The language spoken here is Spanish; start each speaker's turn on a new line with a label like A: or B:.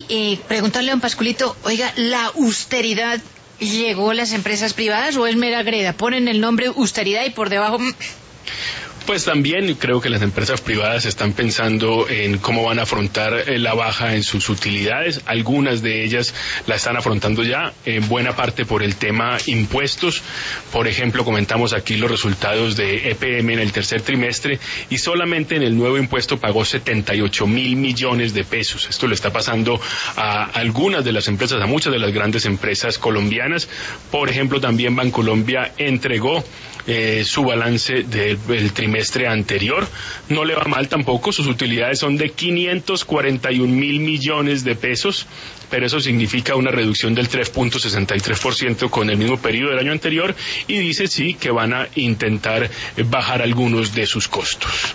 A: preguntarle a don Pascualito, oiga, ¿la austeridad llegó a las empresas privadas o es mera greda? Ponen el nombre austeridad y por debajo...
B: Pues también creo que las empresas privadas están pensando en cómo van a afrontar la baja en sus utilidades. Algunas de ellas la están afrontando ya, en buena parte por el tema impuestos. Por ejemplo, comentamos aquí los resultados de EPM en el tercer trimestre y solamente en el nuevo impuesto pagó 78.000 millones de pesos. Esto le está pasando a algunas de las empresas, a muchas de las grandes empresas colombianas. Por ejemplo, también Bancolombia entregó su balance del trimestre anterior. No le va mal tampoco, sus utilidades son de 541.000 millones de pesos, pero eso significa una reducción del 3.63% con el mismo periodo del año anterior, y dice sí que van a intentar bajar algunos de sus costos.